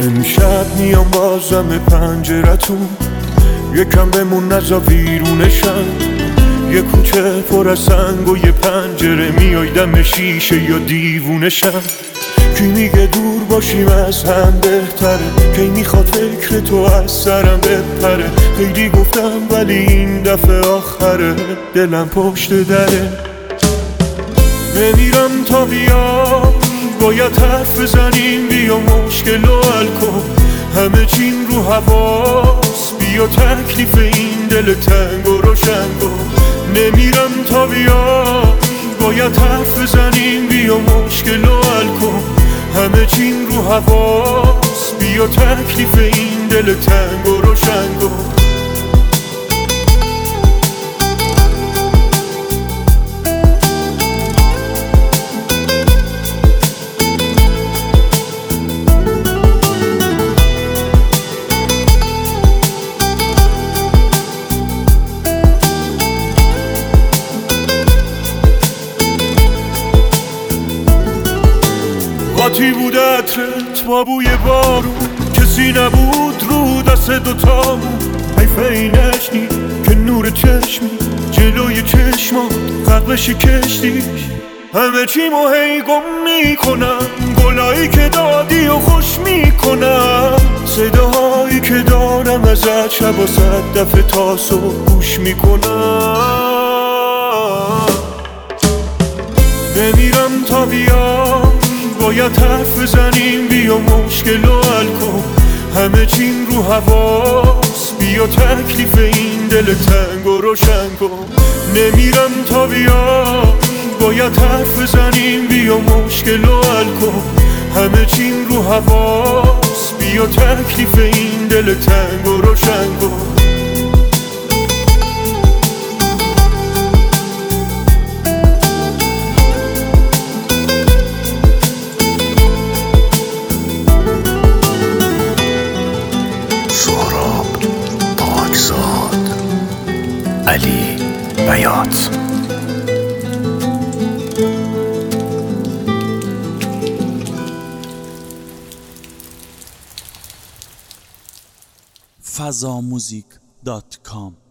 امشب میام بازم پنجرتون، یکم بمون نزا ویرونشم. یه کوچه پر از سنگ و یه پنجره، میای دم شیشه یا دیوونشم. کی میگه دور باشیم از هم بهتره، کی میخواد فکر تو از سرم بپره. خیلی گفتم ولی این دفعه آخره، دلم پشت دره. نمیرم تا بیای، باید حرف بزنیم، بیا مشکل و حل کن. همه چیم رو حواس، بیا تکلیف این دل تنگ و روشن کن. نمیرم تا بیای، باید حرف بزنیم، بیا مشکل و حل کن. همه چیم رو حواس، بیا تکلیف این دل تنگ و روشن کن. قاطی بود عطرت با بوی بارون، کسی نبود رو دست دوتامون. حیفه اینش نی که نور چشمی جلوی چشمات غرق بشی کشتیش. همه چیمو هی گم میکنم، گلایی که دادی و خوش میکنم. صداهایی که دارم ازت شب و 100 دفعه تا صبح گوش میکنم. نمیرم تا بیای، باید حرف بزنیم، بیا مشکل و حل کن. همه چیم رو حواس، بیا تکلیف این دل تنگ و روشن کن. نمیرم تا بیای، باید حرف بزنیم، بیا مشکل و حل کن. همه چیم رو حواس، بیا تکلیف این دل تنگ و روشن کن. علی بیات. fazamuzik.com